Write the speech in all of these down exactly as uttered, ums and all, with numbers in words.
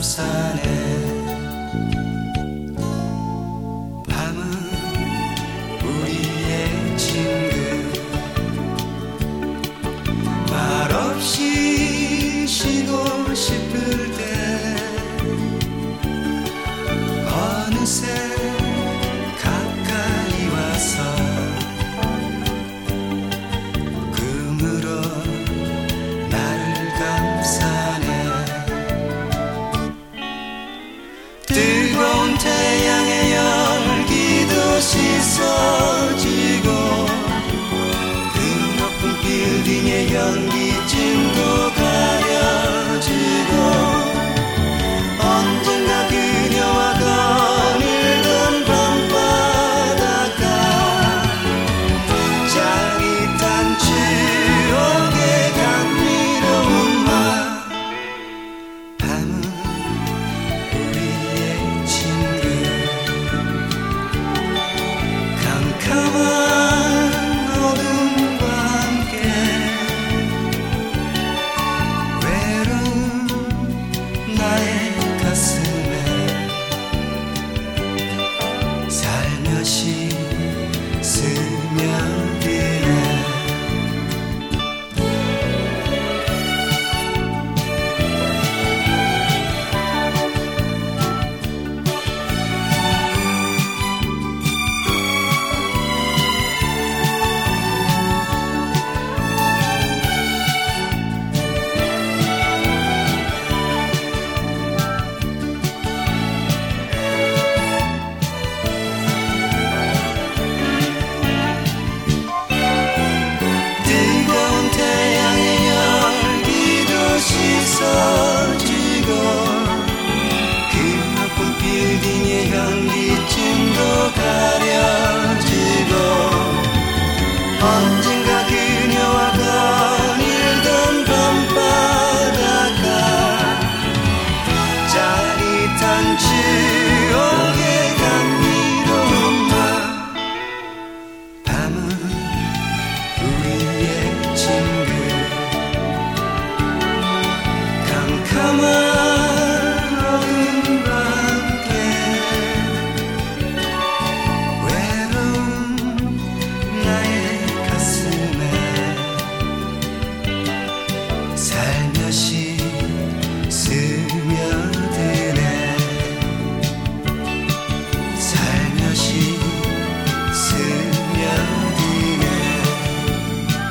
감싸네. 밤은 우리의 친구, 말없이 쉬고 싶을 때 어느새 가까이 와서 금으로 나를 감싸네. 뜨거운 태양의 열기도 씻어지고 그 높은 빌딩의 연기증도 가려지고 언젠가 그녀와 거닐던 밤바닷가 짜릿한 추억의 감미로운 맛. 밤은 우리의 친구, 캄캄한 어둠과 함께 외로운 나의 가슴에 살며시 스며드네. 뜨거운 태양의 열기도 씻어지고 그 높은 빌딩의 연기증도 가려지고 언젠가 그녀와 거닐던 밤바닷가 짜릿한 추억의 감미로운 맛. 밤은 우리의 친구, 캄캄한 어둠과 함께 외로운 나의 가슴에 살며시 스며드네. 살며시 스며드네.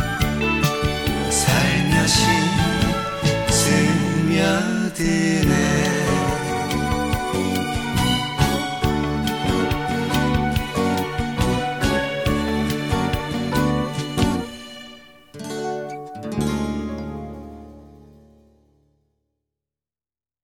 살며시 스며드네.